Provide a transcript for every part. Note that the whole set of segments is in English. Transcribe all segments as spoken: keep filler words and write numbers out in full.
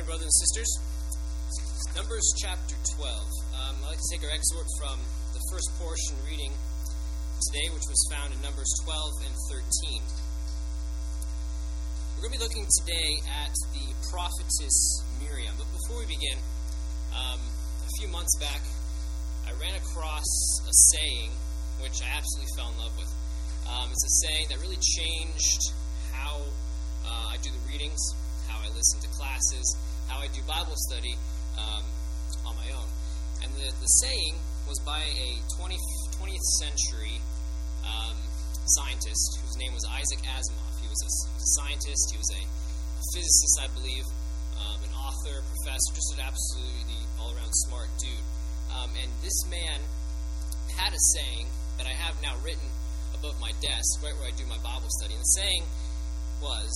brothers and sisters. Numbers chapter twelve. Um, I'd like to take our exhort from the first portion reading today, which was found in Numbers twelve and thirteen. We're going to be looking today at the prophetess Miriam. But before we begin, um, a few months back, I ran across a saying which I absolutely fell in love with. Um, it's a saying that really changed how uh, I do the readings, how I listen to classes, how I do Bible study um, on my own. And the, the saying was by a twentieth century um, scientist whose name was Isaac Asimov. He was a, a scientist, he was a physicist, I believe, um, an author, professor, just an absolutely all-around smart dude. Um, and this man had a saying that I have now written above my desk, right where I do my Bible study. And the saying was,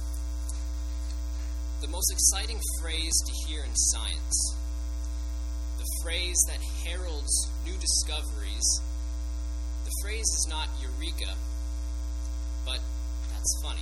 the most exciting phrase to hear in science, the phrase that heralds new discoveries, the phrase is not eureka, but that's funny.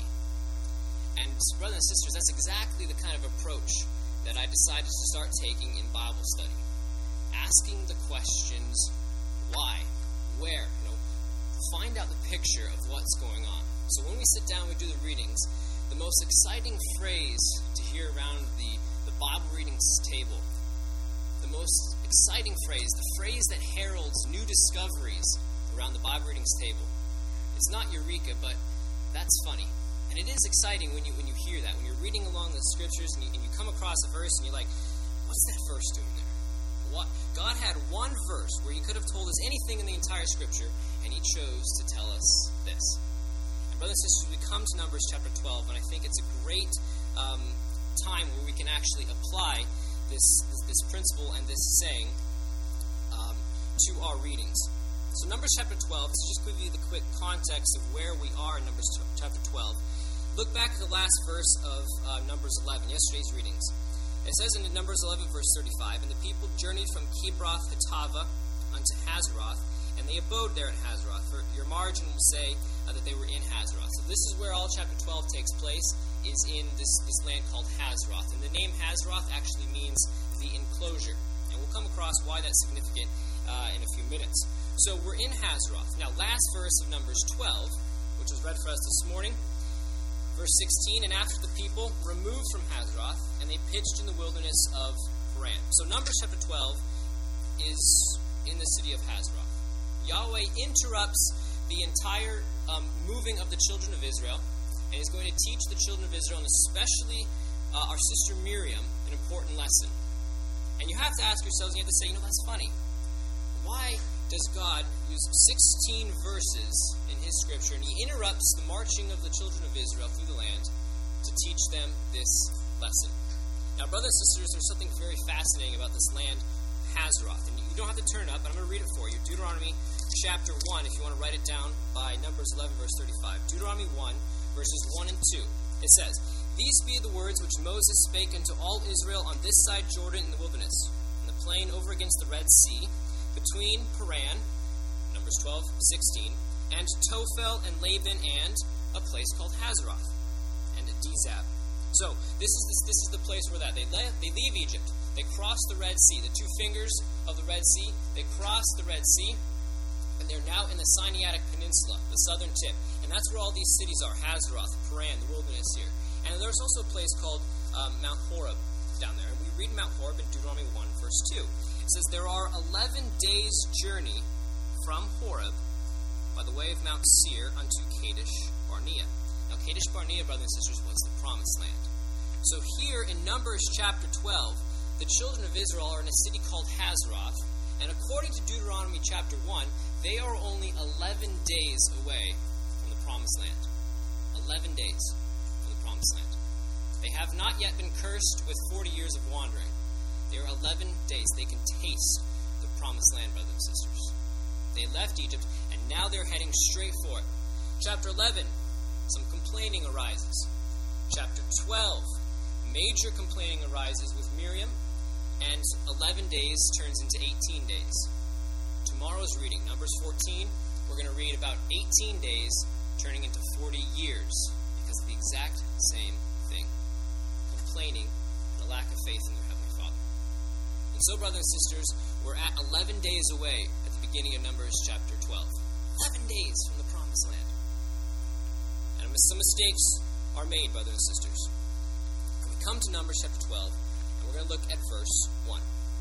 And brothers and sisters, that's exactly the kind of approach that I decided to start taking in Bible study. Asking the questions, why, where, you know, find out the picture of what's going on. So when we sit down, we do the readings, the most exciting phrase to hear around the, the Bible readings table, the most exciting phrase, the phrase that heralds new discoveries around the Bible readings table, it's not eureka, but that's funny. And it is exciting when you when you hear that, when you're reading along the scriptures and you, and you come across a verse and you're like, what's that verse doing there? What? God had one verse where he could have told us anything in the entire scripture, and he chose to tell us this. Brothers and sisters, we come to Numbers chapter twelve, and I think it's a great um, time where we can actually apply this this, this principle and this saying um, to our readings. So Numbers chapter twelve, to just give you the quick context of where we are in Numbers chapter twelve, look back at the last verse of uh, Numbers eleven, yesterday's readings. It says in Numbers eleven, verse thirty-five, and the people journeyed from Kibroth Hattava unto Hazeroth, and they abode there at Hazeroth. For your margin will say uh, that they were in Hazeroth. So this is where all chapter twelve takes place, is in this, this land called Hazeroth. And the name Hazeroth actually means the enclosure. And we'll come across why that's significant uh, in a few minutes. So we're in Hazeroth. Now, last verse of Numbers twelve, which was read for us this morning, verse sixteen, and after the people removed from Hazeroth, and they pitched in the wilderness of Paran. So Numbers chapter twelve is in the city of Hazeroth. Yahweh interrupts the entire um, moving of the children of Israel and is going to teach the children of Israel, and especially uh, our sister Miriam, an important lesson. And you have to ask yourselves, you have to say, you know, that's funny. Why does God use sixteen verses in his scripture, and he interrupts the marching of the children of Israel through the land to teach them this lesson? Now, brothers and sisters, there's something very fascinating about this land, Hazeroth. And you don't have to turn it up, but I'm going to read it for you. Deuteronomy chapter one, if you want to write it down, by Numbers eleven, verse thirty-five. Deuteronomy one, verses one and two. It says, These be the words which Moses spake unto all Israel on this side Jordan in the wilderness, in the plain over against the Red Sea, between Paran, Numbers twelve, sixteen, and Tophel and Laban, and a place called Hazeroth, and Dizab. So, this is this, this is the place where that they, le- they leave Egypt. They cross the Red Sea, the two fingers of the Red Sea. They cross the Red Sea, and they're now in the Sinaitic Peninsula, the southern tip. And that's where all these cities are, Hazeroth, Paran, the wilderness here. And there's also a place called um, Mount Horeb down there. And we read Mount Horeb in Deuteronomy one, verse two. It says, There are eleven days' journey from Horeb by the way of Mount Seir unto Kadesh Barnea. Now, Kadesh Barnea, brothers and sisters, was the promised land. So here in Numbers chapter twelve, the children of Israel are in a city called Hazeroth, and according to Deuteronomy chapter one, they are only eleven days away from the promised land. eleven days from the promised land. They have not yet been cursed with forty years of wandering. They are eleven days. They can taste the promised land, brothers and sisters. They left Egypt, and now they're heading straight for it. Chapter eleven, some complaining arises. Chapter twelve, major complaining arises with Miriam, and eleven days turns into eighteen days. Tomorrow's reading, Numbers fourteen, we're going to read about eighteen days turning into forty years because of the exact same thing. Complaining and a lack of faith in their Heavenly Father. And so, brothers and sisters, we're at eleven days away at the beginning of Numbers chapter twelve. eleven days from the Promised Land. And some mistakes are made, brothers and sisters. And we come to Numbers chapter twelve, and we're going to look at verse one.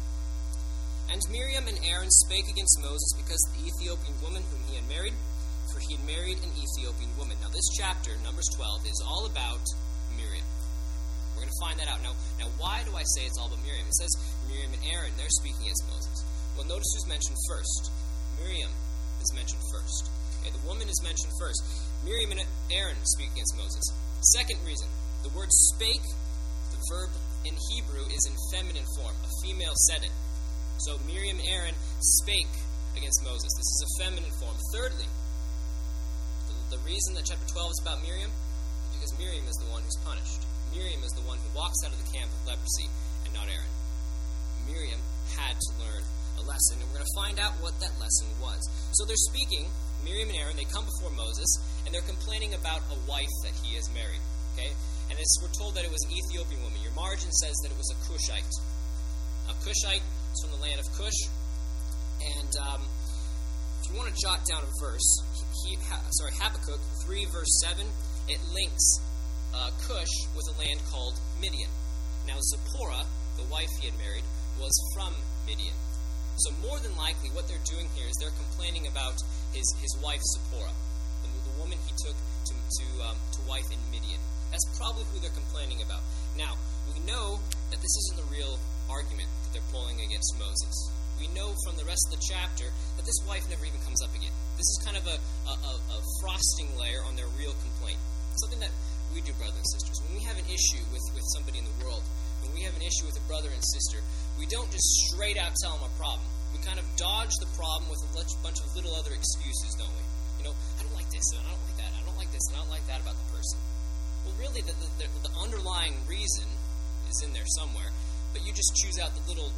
And Miriam and Aaron spake against Moses because of the Ethiopian woman whom he had married, for he had married an Ethiopian woman. Now this chapter, Numbers twelve, is all about Miriam. We're going to find that out. Now, now why do I say it's all about Miriam? It says Miriam and Aaron, they're speaking against Moses. Well, notice who's mentioned first. Miriam is mentioned first. Okay, the woman is mentioned first. Miriam and Aaron speak against Moses. Second reason, the word spake, the verb in Hebrew is in feminine form. A female said it. So Miriam and Aaron spake against Moses. This is a feminine form. Thirdly, the, the reason that chapter twelve is about Miriam is because Miriam is the one who's punished. Miriam is the one who walks out of the camp with leprosy and not Aaron. Miriam had to learn a lesson, and we're going to find out what that lesson was. So they're speaking, Miriam and Aaron, they come before Moses, and they're complaining about a wife that he has married. Okay? And it's, we're told that it was an Ethiopian woman. Your margin says that it was a Cushite. A Cushite is from the land of Cush. And um, if you want to jot down a verse, he, ha, sorry, Habakkuk three, verse seven, it links uh, Cush with a land called Midian. Now, Zipporah, the wife he had married, was from Midian. So more than likely, what they're doing here is they're complaining about his, his wife Zipporah, the, the woman he took to to, um, to wife in Midian. That's probably who they're complaining about. Now, we know that this isn't the real argument that they're pulling against Moses. We know from the rest of the chapter that this wife never even comes up again. This is kind of a, a, a frosting layer on their real complaint. Something that we do, brothers and sisters. When we have an issue with, with somebody in the world, when we have an issue with a brother and sister, we don't just straight out tell them a problem. We kind of dodge the problem with a bunch of little other excuses, don't we? You know, I don't like this, and I don't like that, I don't like this, and I don't like that about the person. Well, really, the, the, the underlying reason is in there somewhere, but you just choose out the little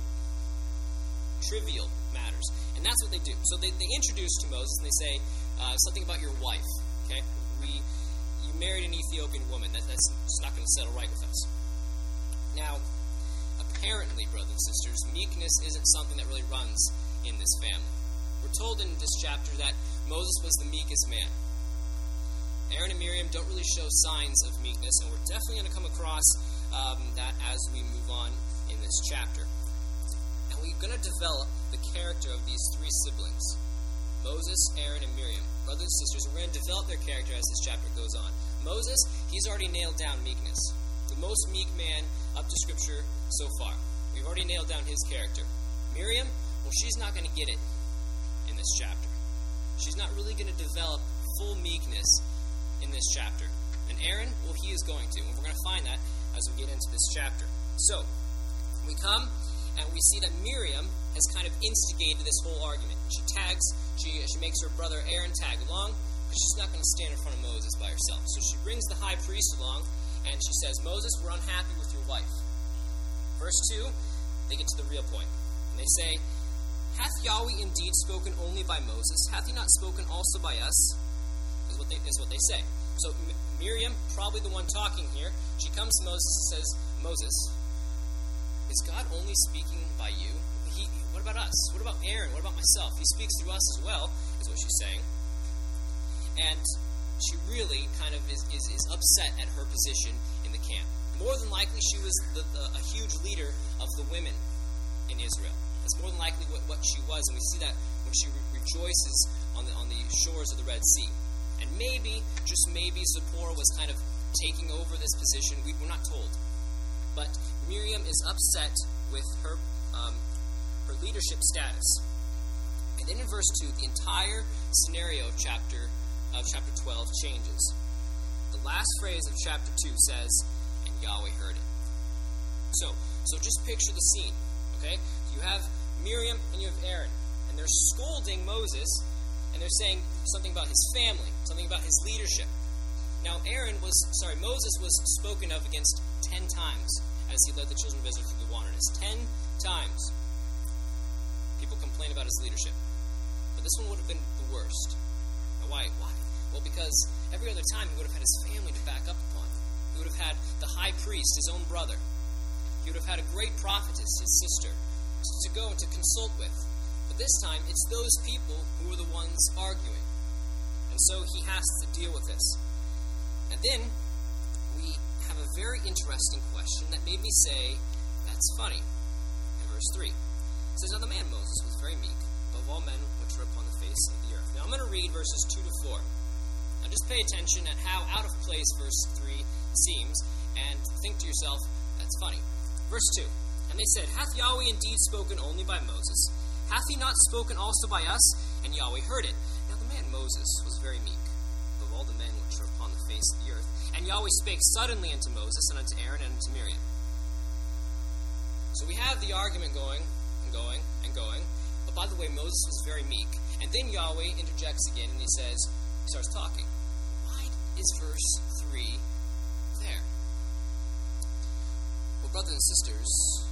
trivial matters. And that's what they do. So they, they introduce to Moses, and they say uh, something about your wife. Okay? We, you married an Ethiopian woman. That, that's it's not going to settle right with us. Now, apparently, brothers and sisters, meekness isn't something that really runs in this family. We're told in this chapter that Moses was the meekest man. Aaron and Miriam don't really show signs of meekness, and we're definitely going to come across um, that as we move on in this chapter. And we're going to develop the character of these three siblings, Moses, Aaron, and Miriam. Brothers and sisters, we're going to develop their character as this chapter goes on. Moses, he's already nailed down meekness. The most meek man up to Scripture so far. We've already nailed down his character. Miriam, well, she's not going to get it in this chapter. She's not really going to develop full meekness in this chapter. And Aaron, well, he is going to. And we're going to find that as we get into this chapter. So, we come and we see that Miriam has kind of instigated this whole argument. She tags, she, she makes her brother Aaron tag along, but she's not going to stand in front of Moses by herself. So she brings the high priest along, and she says, Moses, we're unhappy with your wife. Verse two, they get to the real point. And they say, Hath Yahweh indeed spoken only by Moses? Hath he not spoken also by us? Is what they, is what they say. So M- Miriam, probably the one talking here, she comes to Moses and says, Moses, is God only speaking by you? He, what about us? What about Aaron? What about myself? He speaks through us as well, is what she's saying. And she really kind of is, is, is upset at her position in the camp. More than likely, she was the, the, a huge leader of the women in Israel. That's more than likely what, what she was, and we see that when she re- rejoices on the on the shores of the Red Sea. And maybe, just maybe, Zipporah was kind of taking over this position. We, we're not told. But Miriam is upset with her um, her leadership status. And then in verse two, the entire scenario of chapter of chapter twelve changes. The last phrase of chapter two says, and Yahweh heard it. So, so just picture the scene, okay? You have Miriam and you have Aaron, and they're scolding Moses, and they're saying something about his family, something about his leadership. Now, Aaron was, sorry, Moses was spoken of against ten times as he led the children of Israel through the wilderness. Ten times people complain about his leadership. But this one would have been the worst. Now, why? Why? Well, because every other time he would have had his family to back up upon. He would have had the high priest, his own brother. He he would have had a great prophetess, his sister, to go and to consult with. But this time, it's those people who are the ones arguing. And so he has to deal with this. And then we have a very interesting question that made me say, that's funny. In verse three, it says, Now the man Moses was very meek, above all men which were upon the face of the earth. Now I'm going to read verses two to four. Now just pay attention at how out of place verse three seems, and think to yourself, that's funny. Verse two, And they said, Hath Yahweh indeed spoken only by Moses? Hath he not spoken also by us? And Yahweh heard it. Now the man Moses was very meek, above all the men which are upon the face of the earth. And Yahweh spake suddenly unto Moses, and unto Aaron, and unto Miriam. So we have the argument going, and going, and going. But by the way, Moses was very meek. And then Yahweh interjects again, and he says, he starts talking. Why is verse three there? Well, brothers and sisters,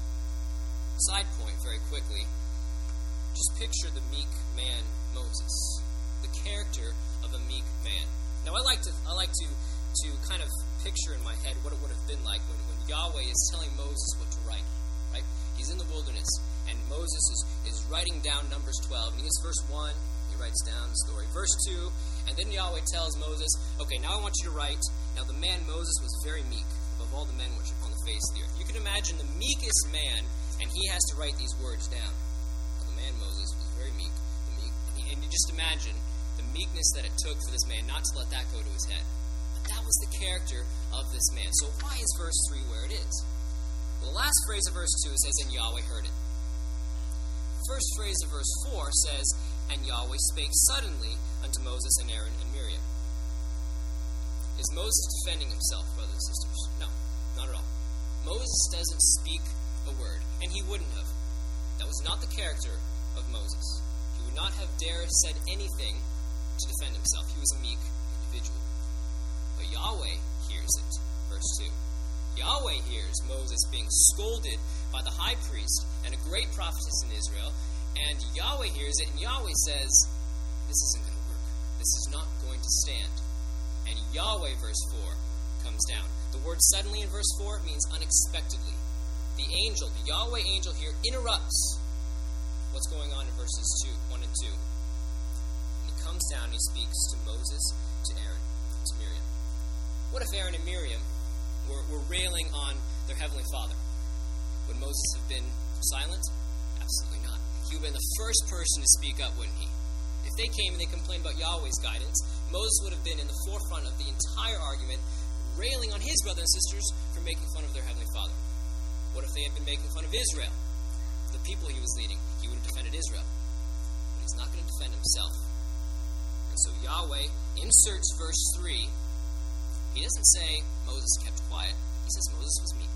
side point very quickly, just picture the meek man Moses, the character of a meek man. Now, I like to I like to to kind of picture in my head what it would have been like when, when Yahweh is telling Moses what to write. Right? He's in the wilderness, and Moses is, is writing down Numbers twelve. And he gets verse one, he writes down the story. Verse two, and then Yahweh tells Moses, okay, now I want you to write, now the man Moses was very meek, above all the men which are upon the face of the earth. You can imagine the meekest man, and he has to write these words down. Man Moses was very meek, the meek, and you just imagine the meekness that it took for this man not to let that go to his head. But that was the character of this man. So why is verse three where it is? Well, the last phrase of verse two says, and Yahweh heard it. The first phrase of verse four says, and Yahweh spake suddenly unto Moses and Aaron and Miriam. Is Moses defending himself, brothers and sisters? No, not at all. Moses doesn't speak a word, and he wouldn't have. That was not the character of Moses. He would not have dared said anything to defend himself. He was a meek individual. But Yahweh hears it. Verse two. Yahweh hears Moses being scolded by the high priest and a great prophetess in Israel, and Yahweh hears it, and Yahweh says, this isn't going to work. This is not going to stand. And Yahweh, verse four, comes down. The word suddenly in verse four means unexpectedly. The angel, the Yahweh angel here, interrupts what's going on in verses two, one and two. And he comes down and he speaks to Moses, to Aaron, to Miriam. What if Aaron and Miriam were, were railing on their heavenly Father? Would Moses have been silent? Absolutely not. He would have been the first person to speak up, wouldn't he? If they came and they complained about Yahweh's guidance, Moses would have been in the forefront of the entire argument, railing on his brothers and sisters for making fun of their heavenly Father. What if they had been making fun of Israel, the people he was leading? He would have defended Israel. But he's not going to defend himself. And so Yahweh inserts verse three. He doesn't say Moses kept quiet. He says Moses was meek.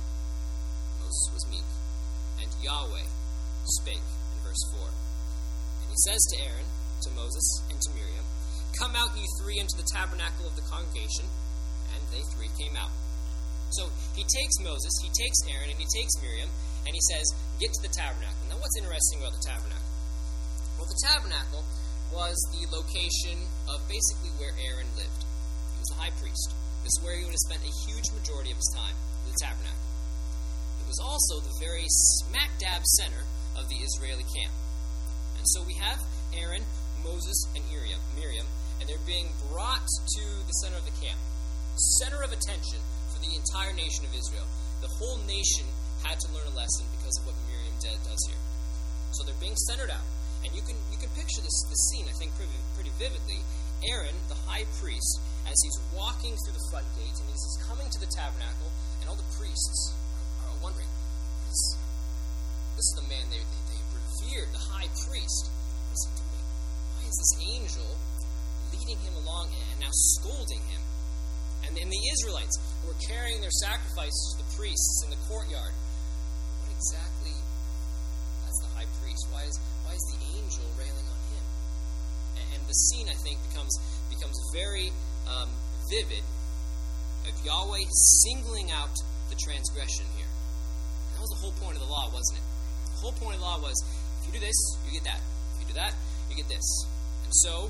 Moses was meek. And Yahweh spake in verse four. And he says to Aaron, to Moses, and to Miriam, Come out, ye three, into the tabernacle of the congregation. And they three came out. So he takes Moses, he takes Aaron, and he takes Miriam, and he says, get to the tabernacle. Now what's interesting about the tabernacle? Well, the tabernacle was the location of basically where Aaron lived. He was the high priest. This is where he would have spent a huge majority of his time, the tabernacle. It was also the very smack dab center of the Israeli camp. And so we have Aaron, Moses, and Miriam, and they're being brought to the center of the camp. Center of attention for the entire nation of Israel. The whole nation had to learn a lesson because of what Miriam does here. So they're being centered out. And you can you can picture this, this scene, I think, pretty, pretty vividly. Aaron, the high priest, as he's walking through the front gate, and he's coming to the tabernacle, and all the priests are, are wondering, this, this is the man they, they, they revered, the high priest. Listen to me. Why is this angel leading him along and now scolding him? And, and the Israelites who were carrying their sacrifices to the priests in the courtyard. What exactly? That's the high priest. Why is why is the angel railing on him? And, and the scene, I think, becomes becomes very um, vivid of Yahweh singling out the transgression here. And that was the whole point of the law, wasn't it? The whole point of the law was, if you do this, you get that. If you do that, you get this. And so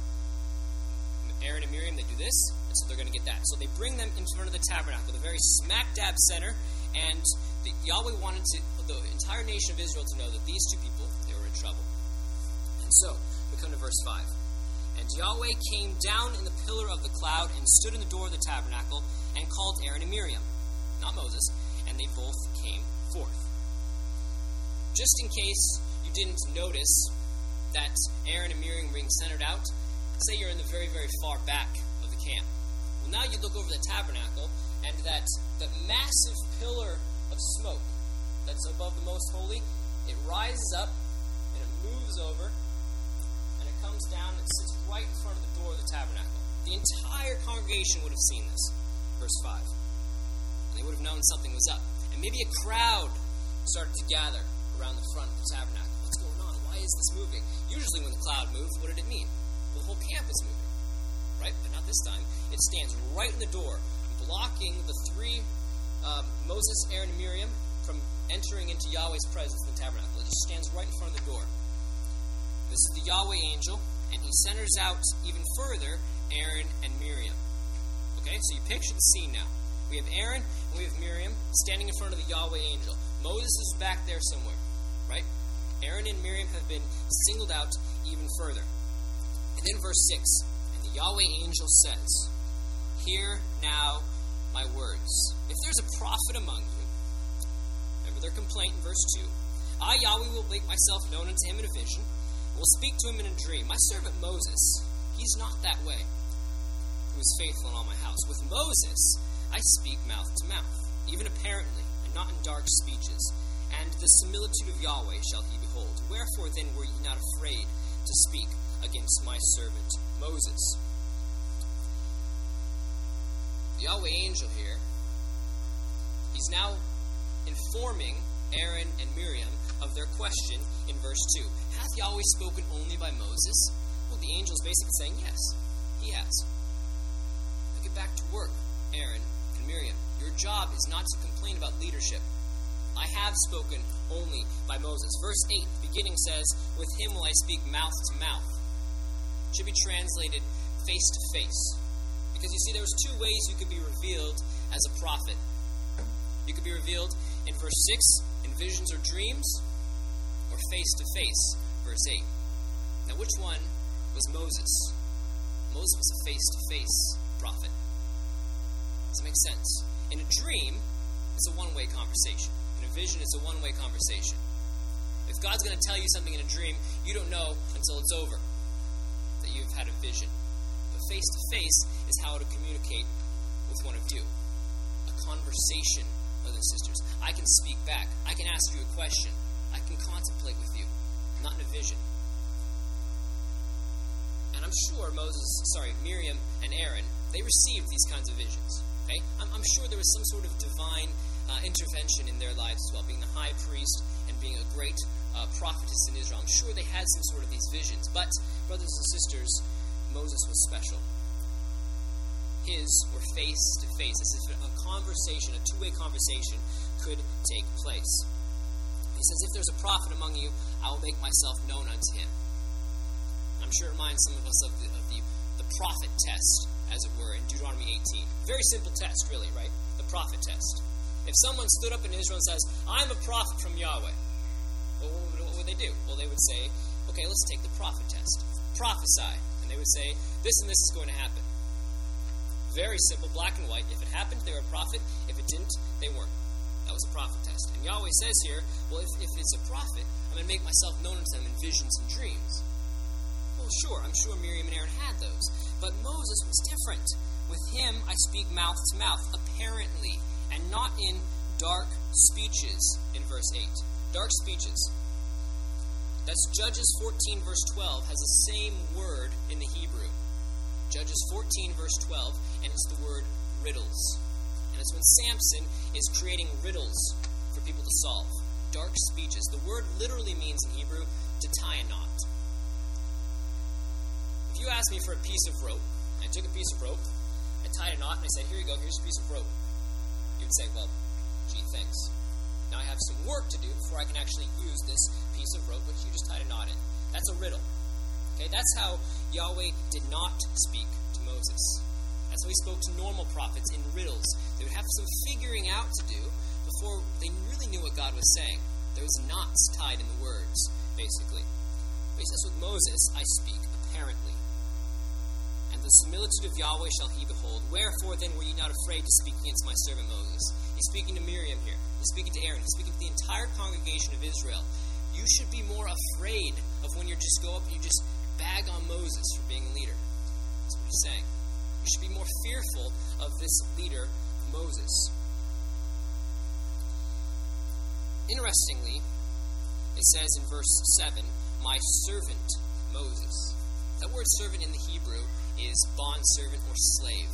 Aaron and Miriam, they do this, and so they're going to get that. So they bring them in front of the tabernacle, the very smack dab center, And the, Yahweh wanted to, the entire nation of Israel to know that these two people, they were in trouble. And so, we come to verse five. And Yahweh came down in the pillar of the cloud and stood in the door of the tabernacle and called Aaron and Miriam, not Moses, and they both came forth. Just in case you didn't notice that Aaron and Miriam were being centered out, say you're in the very, very far back of the camp. Well, now you look over the tabernacle, and that, that massive pillar of smoke that's above the most holy, it rises up, and it moves over, and it comes down and sits right in front of the door of the tabernacle. The entire congregation would have seen this. Verse five. And they would have known something was up. And maybe a crowd started to gather around the front of the tabernacle. What's going on? Why is this moving? Usually when the cloud moves, what did it mean? Well, the whole camp is moving, right? But not this time. It stands right in the door, blocking the three, um, Moses, Aaron, and Miriam, from entering into Yahweh's presence in the tabernacle. It just stands right in front of the door. This is the Yahweh angel, and he centers out even further Aaron and Miriam. Okay, so you picture the scene now. We have Aaron and we have Miriam standing in front of the Yahweh angel. Moses is back there somewhere, right? Aaron and Miriam have been singled out even further. And then verse six, and the Yahweh angel says, "Hear now my words. If there's a prophet among you," remember their complaint in verse two, "I, Yahweh, will make myself known unto him in a vision, and will speak to him in a dream. My servant Moses, he's not that way, who is faithful in all my house. With Moses I speak mouth to mouth, even apparently, and not in dark speeches. And the similitude of Yahweh shall he behold. Wherefore then were ye not afraid to speak against my servant Moses?" The Yahweh angel here, he's now informing Aaron and Miriam of their question in verse two. Hath Yahweh spoken only by Moses? Well, the angel is basically saying, yes, he has. Now get back to work, Aaron and Miriam. Your job is not to complain about leadership. I have spoken only by Moses. Verse eight, the beginning says, "With him will I speak mouth to mouth." It should be translated face to face. Because you see, there was two ways you could be revealed as a prophet. You could be revealed in verse six, in visions or dreams, or face to face, verse eight. Now, which one was Moses? Moses was a face to face prophet. Does it make sense? In a dream, it's a one-way conversation. In a vision, it's a one-way conversation. If God's going to tell you something in a dream, you don't know until it's over that you've had a vision. But face-to-face is how to communicate with one of you. A conversation, brothers and sisters. I can speak back. I can ask you a question. I can contemplate with you, not in a vision. And I'm sure Moses, sorry, Miriam and Aaron, they received these kinds of visions. Okay? I'm, I'm sure there was some sort of divine uh, intervention in their lives as well, being the high priest and being a great uh, prophetess in Israel. I'm sure they had some sort of these visions. But, brothers and sisters, Moses was special. His were face to face. As if a conversation, a two-way conversation, could take place. He says, "If there's a prophet among you, I will make myself known unto him." I'm sure it reminds some of us of the, of the, the prophet test, as it were, in Deuteronomy eighteen. Very simple test, really, right? The prophet test. If someone stood up in Israel and says, "I'm a prophet from Yahweh," well, what would, what would they do? Well, they would say, "Okay, let's take the prophet test. Prophesy." And they would say, "This and this is going to happen." Very simple, black and white. If it happened, they were a prophet. If it didn't, they weren't. That was a prophet test. And Yahweh says here, well, if, if it's a prophet, I'm going to make myself known to them in visions and dreams. Well, sure, I'm sure Miriam and Aaron had those. But Moses was different. With him, I speak mouth to mouth, apparently, and not in dark speeches, in verse eight. Dark speeches. That's Judges fourteen, verse twelve, has the same word in the Hebrew. Judges fourteen, verse twelve, and it's the word riddles. And it's when Samson is creating riddles for people to solve. Dark speeches. The word literally means in Hebrew to tie a knot. If you asked me for a piece of rope, I took a piece of rope, I tied a knot, and I said, "Here you go, here's a piece of rope." You'd say, "Well, gee, thanks. Now I have some work to do before I can actually use this piece of rope which you just tied a knot in." That's a riddle. Okay, that's how Yahweh did not speak to Moses. That's how he spoke to normal prophets in riddles. They would have some figuring out to do before they really knew what God was saying. There was knots tied in the words, basically. But he says, with Moses I speak apparently. And the similitude of Yahweh shall he behold. Wherefore then were ye not afraid to speak against my servant Moses? He's speaking to Miriam here. He's speaking to Aaron. He's speaking to the entire congregation of Israel. You should be more afraid of when you just go up and you just bag on Moses for being a leader. That's what he's saying. You should be more fearful of this leader, Moses. Interestingly, it says in verse seven, my servant Moses. That word servant in the Hebrew is bondservant or slave.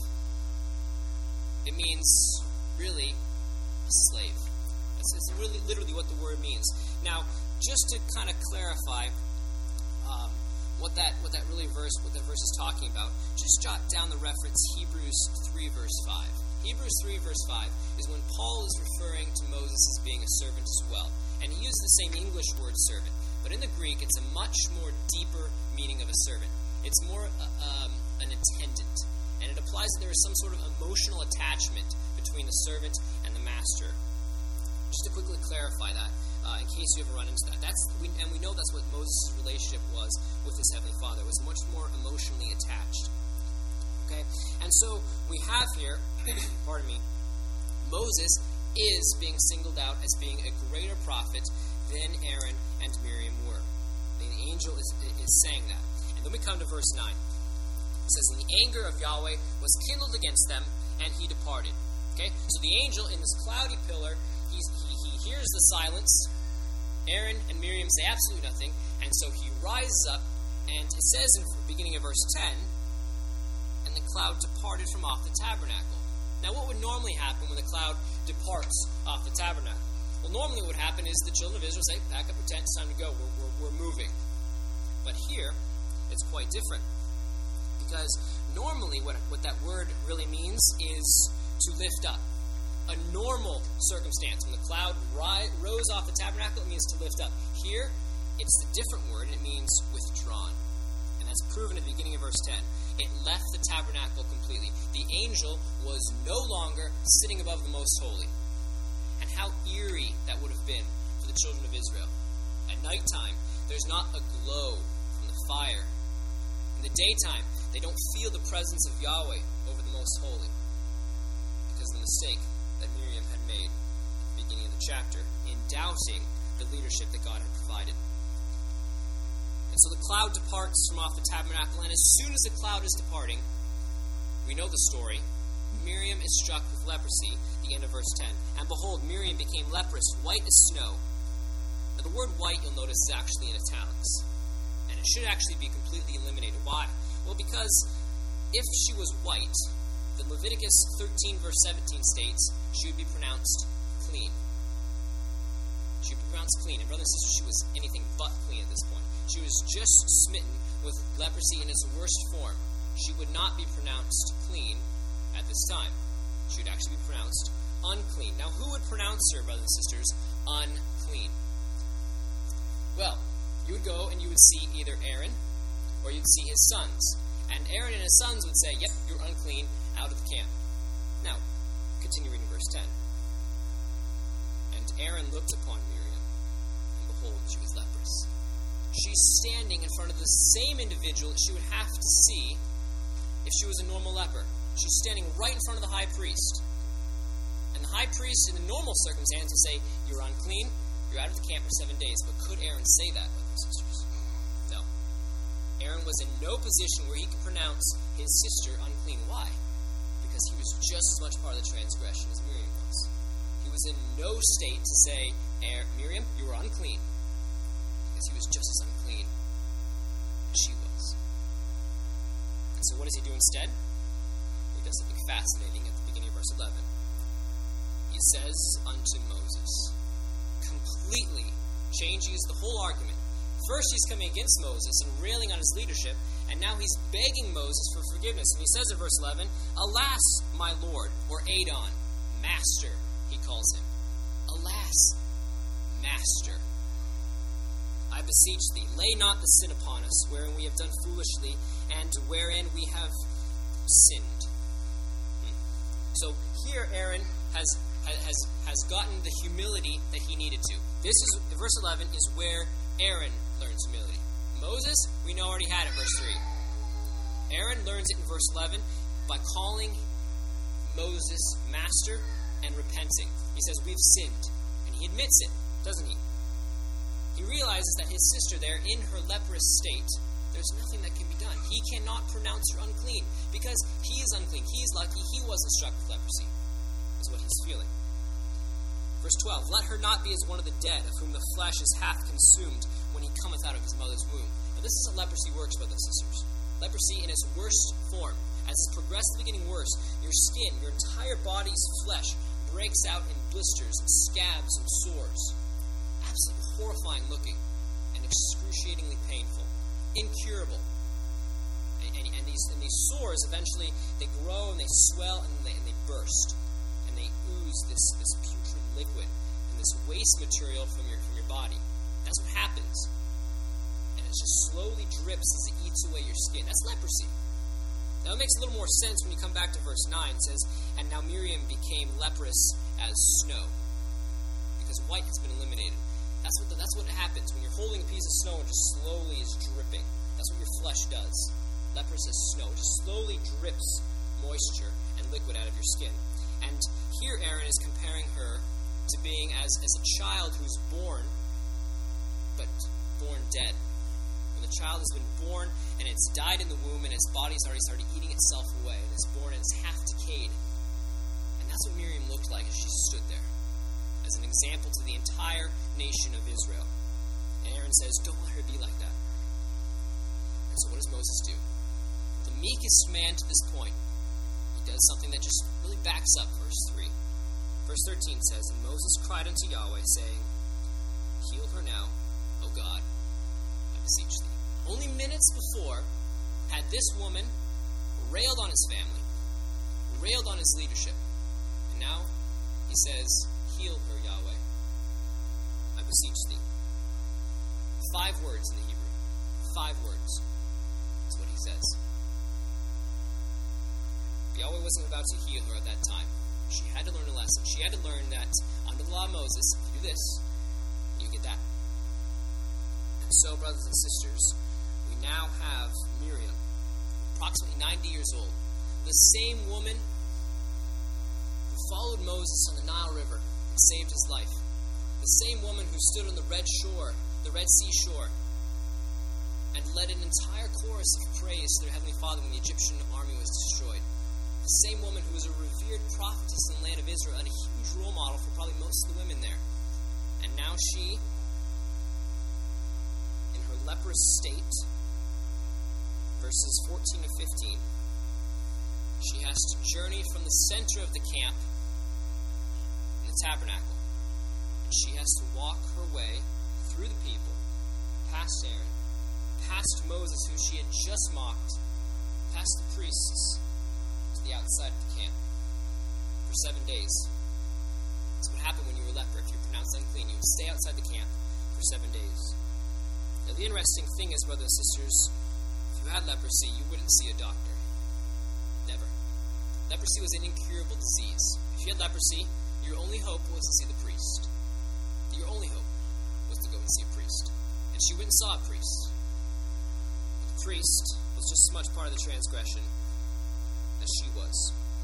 It means, really, a slave. That's, that's really literally what the word means. Now, just to kind of clarify um, what that what that really verse what that verse is talking about, just jot down the reference Hebrews three verse five. Hebrews three verse five is when Paul is referring to Moses as being a servant as well, and he uses the same English word servant, but in the Greek it's a much more deeper meaning of a servant. It's more uh, um, an attendant, and it applies that there is some sort of emotional attachment between the servant and the master. Just to quickly clarify that. Uh, in case you ever run into that. That's we, and we know that's what Moses' relationship was with his Heavenly Father. It was much more emotionally attached. Okay? And so we have here, pardon me, Moses is being singled out as being a greater prophet than Aaron and Miriam were. The angel is, is saying that. And then we come to verse nine. It says, and the anger of Yahweh was kindled against them, and he departed. Okay? So the angel in this cloudy pillar, he's, he hears the silence. Aaron and Miriam say absolutely nothing, and so he rises up, and it says in the beginning of verse ten, and the cloud departed from off the tabernacle. Now, what would normally happen when the cloud departs off the tabernacle? Well, normally what would happen is the children of Israel say, pack up your tent, it's time to go, we're, we're, we're moving. But here, it's quite different, because normally what, what that word really means is to lift up. A normal circumstance, when the cloud ri- rose off the tabernacle, it means to lift up. Here, it's the different word, and it means withdrawn. And that's proven at the beginning of verse ten. It left the tabernacle completely. The angel was no longer sitting above the most holy. And how eerie that would have been for the children of Israel. At nighttime, there's not a glow from the fire. In the daytime, they don't feel the presence of Yahweh over the most holy. Because of the mistake that Miriam had made at the beginning of the chapter in doubting the leadership that God had provided. And so the cloud departs from off the tabernacle, and as soon as the cloud is departing, we know the story. Miriam is struck with leprosy, the end of verse ten. And behold, Miriam became leprous, white as snow. Now the word white, you'll notice, is actually in italics. And it should actually be completely eliminated. Why? Well, because if she was white, the Leviticus thirteen verse seventeen states she would be pronounced clean. She would be pronounced clean. And brothers and sisters, she was anything but clean at this point. She was just smitten with leprosy in its worst form. She would not be pronounced clean at this time. She would actually be pronounced unclean. Now, who would pronounce her, brothers and sisters, unclean? Well, you would go and you would see either Aaron or you'd see his sons. And Aaron and his sons would say, yep, you're unclean, out of the camp. Now, continue reading verse ten. And Aaron looked upon Miriam, and behold, she was leprous. She's standing in front of the same individual that she would have to see if she was a normal leper. She's standing right in front of the high priest. And the high priest, in the normal circumstance, would say, you're unclean, you're out of the camp for seven days. But could Aaron say that, brothers and sisters? No. Aaron was in no position where he could pronounce his sister unclean. Why? Because he was just as much part of the transgression as Miriam was. He was in no state to say, Miriam, you are unclean. Because he was just as unclean as she was. And so what does he do instead? He does something fascinating at the beginning of verse eleven. He says unto Moses, completely changes the whole argument. First, he's coming against Moses and railing on his leadership, and now he's begging Moses for forgiveness. And he says in verse eleven, alas, my Lord, or Adon, master, he calls him. Alas, master, I beseech thee, lay not the sin upon us, wherein we have done foolishly, and wherein we have sinned. Hmm. So here Aaron has has, has gotten the humility that he needed to. This is, verse eleven is where Aaron learns humility. Moses, we know already had it, verse three. Aaron learns it in verse eleven by calling Moses master and repenting. He says, we've sinned. And he admits it, doesn't he? He realizes that his sister there, in her leprous state, there's nothing that can be done. He cannot pronounce her unclean because he is unclean. He is lucky he wasn't struck with leprosy, is what he's feeling. Verse twelve, let her not be as one of the dead, of whom the flesh is half consumed when he cometh out of his mother's womb. Now this is how leprosy works, brothers and sisters. Leprosy in its worst form. As it's progressively getting worse, your skin, your entire body's flesh breaks out in blisters and scabs and sores. Absolutely horrifying looking and excruciatingly painful. Incurable. And, and, and, these, and these sores, eventually, they grow and they swell and they, and they burst. And they ooze this, this putrid liquid and this waste material from your, from your body. That's what happens. And it just slowly drips as it eats away your skin. That's leprosy. Now, it makes a little more sense when you come back to verse nine. It says, and now Miriam became leprous as snow, because white has been eliminated. That's what the, that's what happens when you're holding a piece of snow and just slowly is dripping. That's what your flesh does. Leprous as snow. It just slowly drips moisture and liquid out of your skin. And here Aaron is comparing her to being as, as a child who's born, but born dead. When the child has been born and it's died in the womb and its body's already started eating itself away, and it's born and it's half decayed. And that's what Miriam looked like as she stood there, as an example to the entire nation of Israel. And Aaron says, don't let her be like that. And so what does Moses do? The meekest man to this point, he does something that just really backs up verse three. Verse thirteen says, and Moses cried unto Yahweh, saying, heal her now, O God, I beseech thee. Only minutes before had this woman railed on his family, railed on his leadership. And now he says, heal her, Yahweh, I beseech thee. Five words in the Hebrew. Five words. That's what he says. Yahweh wasn't about to heal her at that time. She had to learn a lesson. She had to learn that under the law of Moses, if you do this, you get that. And so, brothers and sisters, we now have Miriam, approximately ninety years old, the same woman who followed Moses on the Nile River and saved his life, the same woman who stood on the Red Shore, the Red Sea shore, and led an entire chorus of praise to their Heavenly Father when the Egyptian army was destroyed. The same woman who was a revered prophetess in the land of Israel and a huge role model for probably most of the women there. And now she, in her leprous state, verses fourteen to fifteen, she has to journey from the center of the camp in the tabernacle. And she has to walk her way through the people, past Aaron, past Moses, who she had just mocked, past the priests, to the outside of the camp for seven days. That's what happened when you were a leper. If you were pronounced unclean, you would stay outside the camp for seven days. Now, the interesting thing is, brothers and sisters, if you had leprosy, you wouldn't see a doctor. Never. Leprosy was an incurable disease. If you had leprosy, your only hope was to see the priest. Your only hope was to go and see a priest. And she went and saw a priest. But the priest was just as much part of the transgression as she was.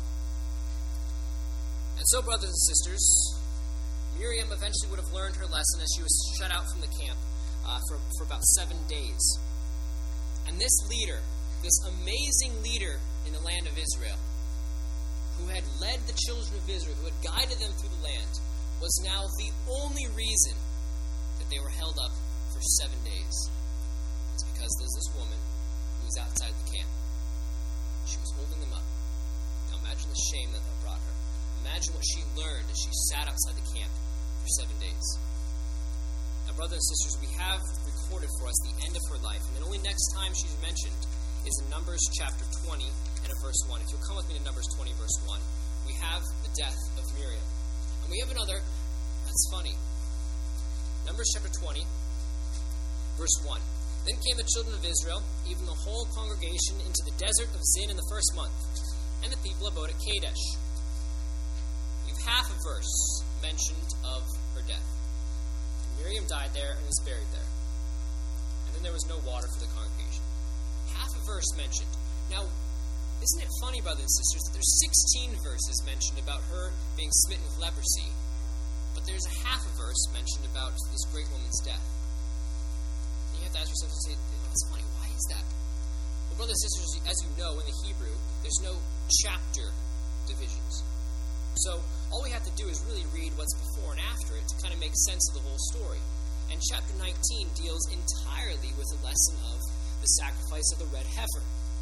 And so, brothers and sisters, Miriam eventually would have learned her lesson as she was shut out from the camp uh, for, for about seven days. And this leader, this amazing leader in the land of Israel, who had led the children of Israel, who had guided them through the land, was now the only reason that they were held up for seven days. It's because there's this woman who was outside the camp. She was holding them up. Now imagine the shame that that brought her. Imagine what she learned as she sat outside the camp for seven days. Now, brothers and sisters, we have recorded for us the end of her life, and the only next time she's mentioned is in Numbers chapter twenty and at verse one. If you'll come with me to Numbers twenty, verse one, we have the death of Miriam. And we have another, that's funny. Numbers chapter twenty, verse one. Then came the children of Israel, even the whole congregation, into the desert of Zin in the first month, and the people abode at Kadesh. You've half a verse mentioned of her death. And Miriam died there and was buried there. And then there was no water for the congregation. Half a verse mentioned. Now, isn't it funny, brothers and sisters, that there's sixteen verses mentioned about her being smitten with leprosy, but there's a half a verse mentioned about this great woman's death? And you have to ask yourself and say, it's funny, why is that? Well, brothers and sisters, as you know, in the Hebrew, there's no chapter divisions. So all we have to do is really read what's before and after it to kind of make sense of the whole story. And chapter nineteen deals entirely with the lesson of the sacrifice of the red heifer.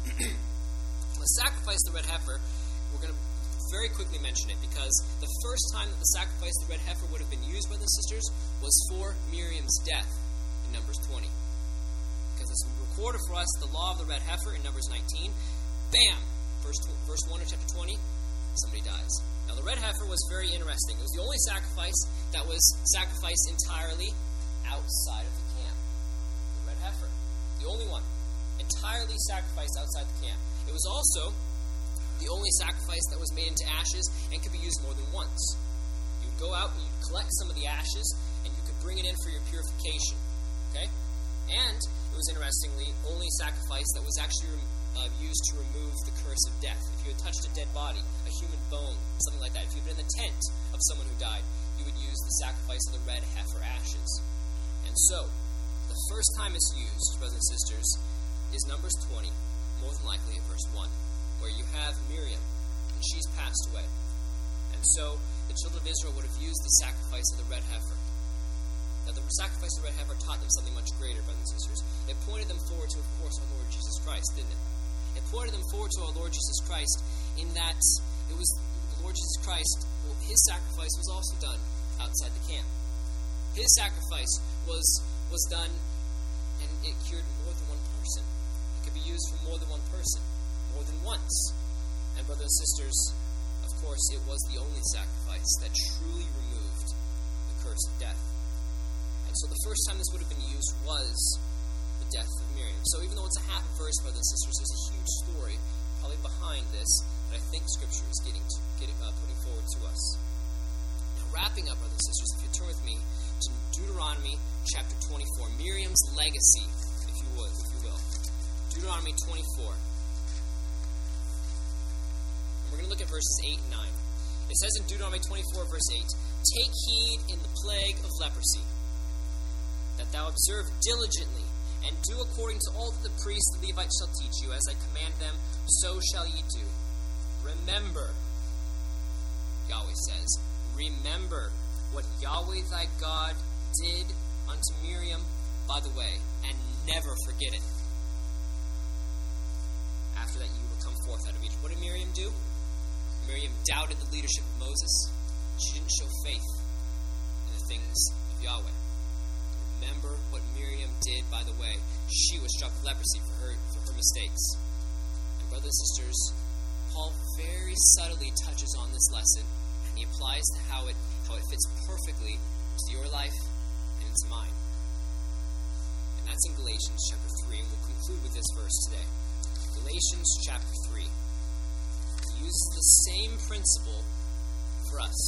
The sacrifice of the red heifer, we're going to very quickly mention it, because the first time that the sacrifice of the red heifer would have been used, brothers and sisters, was for Miriam's death in Numbers twenty. Because it's recorded for us the law of the red heifer in Numbers nineteen. Bam! Verse, verse one of chapter twenty, somebody dies. Now, the red heifer was very interesting. It was the only sacrifice that was sacrificed entirely outside of the camp. The red heifer. The only one. Entirely sacrificed outside the camp. It was also the only sacrifice that was made into ashes and could be used more than once. You'd go out and you'd collect some of the ashes, and you could bring it in for your purification. Okay? And it was, interestingly, only sacrifice that was actually uh, used to remove the curse of death. If you had touched a dead body, a human bone, something like that, if you'd been in the tent of someone who died, you would use the sacrifice of the red heifer ashes. And so, the first time it's used, brothers and sisters, is Numbers twenty, more than likely at verse one, where you have Miriam, and she's passed away. And so, the children of Israel would have used the sacrifice of the red heifer. Now, the sacrifice of the red heifer taught them something much greater, brothers and sisters. It pointed them forward to, of course, our Lord Jesus Christ, didn't it? It pointed them forward to our Lord Jesus Christ in that it was the Lord Jesus Christ, well, his sacrifice was also done outside the camp. His sacrifice was was done, and it cured more than one person. It could be used for more than one person, more than once. And brothers and sisters, of course, it was the only sacrifice that truly removed the curse of death. And so the first time this would have been used was the death of Miriam. So even though it's a half verse, brothers and sisters, there's a huge story probably behind this that I think Scripture is getting to, getting, uh, putting forward to us. Now, wrapping up, brothers and sisters, if you turn with me to Deuteronomy chapter twenty-four, Miriam's legacy, if you would, if you will. Deuteronomy twenty-four. And we're going to look at verses eight and nine. It says in Deuteronomy twenty-four, verse eight, "Take heed in the plague of leprosy, that thou observe diligently, and do according to all that the priests and Levites shall teach you, as I command them, so shall ye do. Remember," Yahweh says, "remember what Yahweh thy God did unto Miriam by the way, and never forget it. After that you will come forth out of Egypt." What did Miriam do? Miriam doubted the leadership of Moses. She didn't show faith in the things of Yahweh. Remember what Miriam did by the way. She was struck with leprosy for her for her mistakes. And brothers and sisters, Paul very subtly touches on this lesson, and he applies to how it how it fits perfectly to your life and into mine. And that's in Galatians chapter three, and we'll conclude with this verse today. Galatians chapter three. He uses the same principle for us.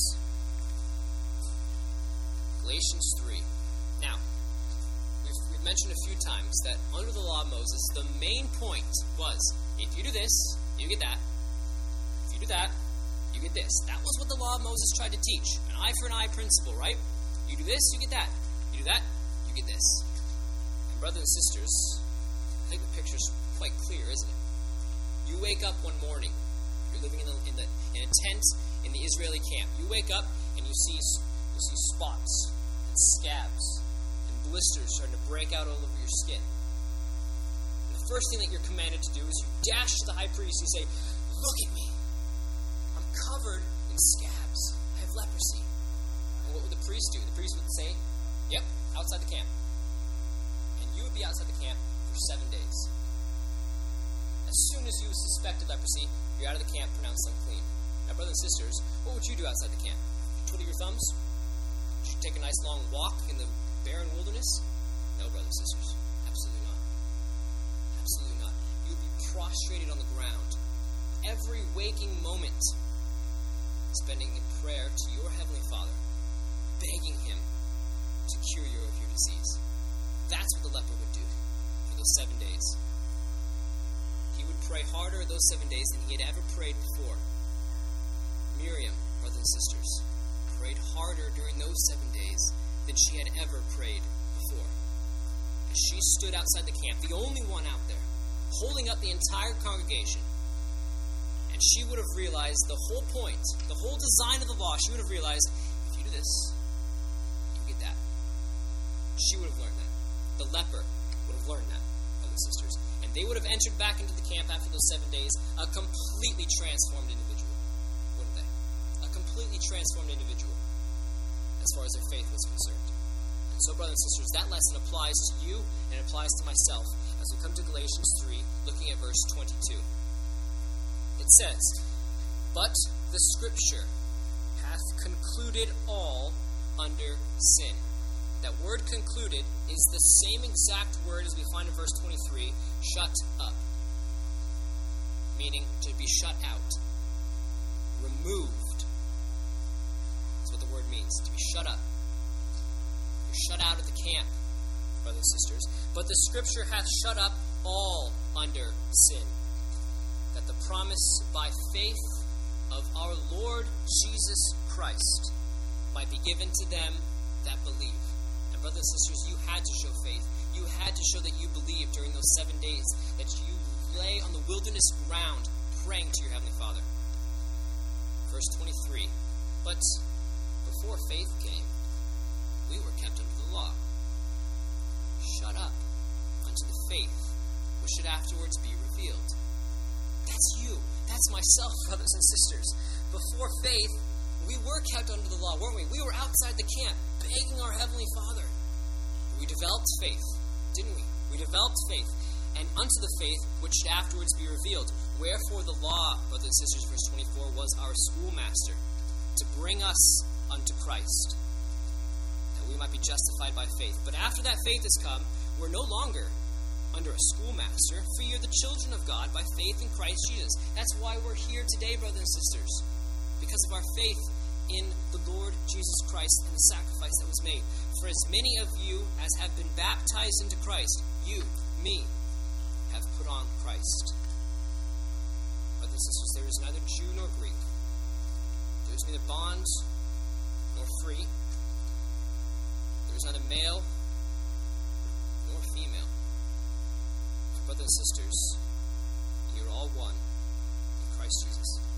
Galatians three. Now, we've, we've mentioned a few times that under the law of Moses, the main point was, if you do this, you get that. If you do that, you get this. That was what the law of Moses tried to teach. An eye for an eye principle, right? You do this, you get that. You do that, you get this. And brothers and sisters, I think the picture's quite clear, isn't it? You wake up one morning. You're living in, the, in, the, in a tent in the Israeli camp. You wake up and you see you see spots and scabs and blisters starting to break out all over your skin. And the first thing that you're commanded to do is you dash to the high priest and you say, "Look at me. I'm covered in scabs. I have leprosy." And what would the priest do? The priest would say, "Yep, outside the camp." And you would be outside the camp for seven days. As soon as you suspected leprosy, you're out of the camp, pronounced unclean. Now, brothers and sisters, what would you do outside the camp? Twiddle your thumbs? Should you take a nice long walk in the barren wilderness? No, brothers and sisters, absolutely not. Absolutely not. You would be prostrated on the ground every waking moment, spending in prayer to your Heavenly Father, begging Him to cure you of your disease. That's what the leper would do for those seven days. He would pray harder those seven days than he had ever prayed before. Miriam, brothers and sisters, prayed harder during those seven days than she had ever prayed before. As she stood outside the camp, the only one out there, holding up the entire congregation, and she would have realized the whole point, the whole design of the law, she would have realized, if you do this, you get that. She would have learned that. The leper would have learned that, brothers and sisters. And they would have entered back into the camp after those seven days a completely transformed individual, wouldn't they? A completely transformed individual as far as their faith was concerned. And so, brothers and sisters, that lesson applies to you and applies to myself as we come to Galatians three, looking at verse twenty-two. It says, "But the Scripture hath concluded all under sin." That word concluded is the same exact word as we find in verse twenty-three, shut up. Meaning to be shut out. Removed. That's what the word means, to be shut up. You're shut out of the camp, brothers and sisters. But the Scripture hath shut up all under sin, that the promise by faith of our Lord Jesus Christ might be given to them that believe. And brothers and sisters, you had to show faith. You had to show that you believed during those seven days, that you lay on the wilderness ground praying to your Heavenly Father. Verse twenty-three, "But before faith came, we were kept under the law, shut up unto the faith which should afterwards be revealed." That's you. That's myself, brothers and sisters. Before faith, we were kept under the law, weren't we? We were outside the camp, begging our Heavenly Father. We developed faith, didn't we? We developed faith. And unto the faith which should afterwards be revealed. Wherefore the law, brothers and sisters, verse twenty-four, was our schoolmaster, to bring us unto Christ, that we might be justified by faith. But after that faith has come, we're no longer under a schoolmaster, for you're the children of God by faith in Christ Jesus. That's why we're here today, brothers and sisters, because of our faith in the Lord Jesus Christ and the sacrifice that was made. For as many of you as have been baptized into Christ, you, me, have put on Christ. Brothers and sisters, there is neither Jew nor Greek. There is neither bond nor free. There is neither male nor female. For brothers and sisters, you are all one in Christ Jesus.